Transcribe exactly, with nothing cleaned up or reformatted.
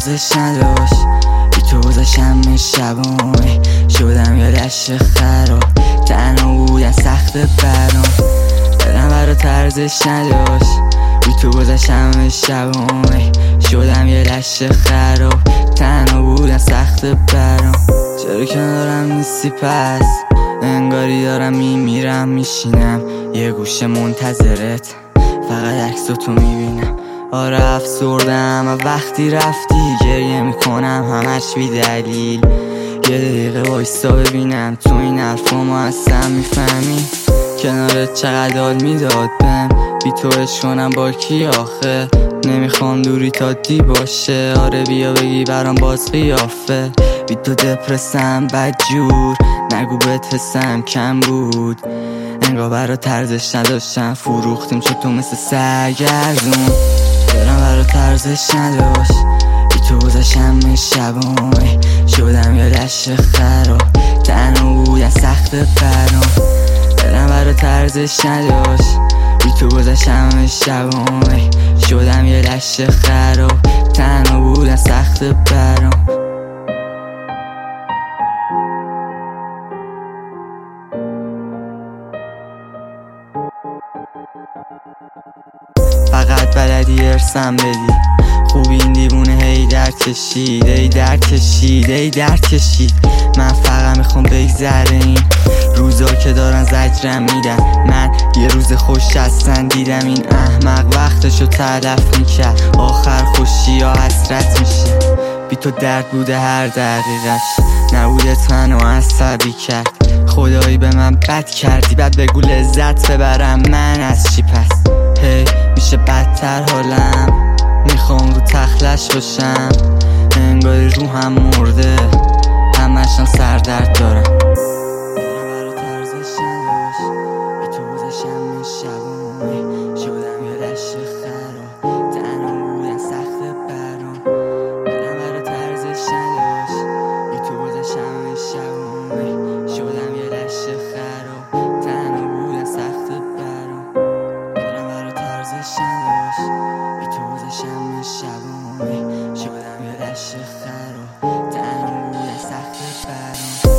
ارزش نداشت. بی تو گذاشتم شبامه، شدم یه دشت خراب. تنها بودن سخت برام، دلم برات ارزش نداشت. بی تو گذاشتم شبامه، شدم یه دشت خراب. تنها بودن سخت برام. چرا کنارم نیستی پس؟ انگاری دارم میمیرم، میشینم یه گوشه منتظرت، فقط عکساتو میبینم. آره افسردم و وقتی رفتی، گریه میکنم همش بی دلیل. یه دقیقه وایستا ببینم تو این حرفامو اصلا میفهمی؟ کنارت چقدر حال میداد بهم، بی تو عشق کنم با کی آخه؟ نمیخوام دوری تا دی باشه، آره بیا بگی برام باز قیافه. بی تو دپرسم بدجور، نگو بهت حسم کم بود. انگار برات ارزش نداشتم، فروختیم چون تو مثل سرگردون. دلم برات ارزش نداشت. بی تو گذاشتم شبامه، شدم یه دشت خراب. تنها بودن سخت برام، دلم برات ارزش نداشت. بی تو گذاشتم شبامه، شدم یه دشت خراب. تنها بودن سخت برام. فقط بلدی ارسم بدی، خوب این دیوونه هی درد کشید، ای درد کشید، ای درد کشید. من فقط میخوام بگذره این روزا که دارن زجرم میدن. من یه روز خوش هستن دیدم این احمق وقتشو تلف میکرد، آخر خوشی یا حسرت میشه. بی تو درد بوده هر دقیقش، نبوده تنو عصبی کرد. خدایی به من بد کردی، بعد بگو لذت ببرم من از چی پس؟ هی میشه بدتر حالم، میخوام رو تخلش باشم. انگاری روحم مرده، همشم سردرد دارم. دلم برات ارزش نداشت. بی تو گذاشتم شبامه، شدم یه دشت خراب. تنها بودن سخت برام، دلم برات ارزش نداشت. بی تو گذاشتم شبامه، شدم یه دشت خراب. تنها بودن سخت برام، دلم برات ارزش نداشت. بی تو گذاشتم شبامه، شدم یه دشت خراب. تنها بودن سخت برام.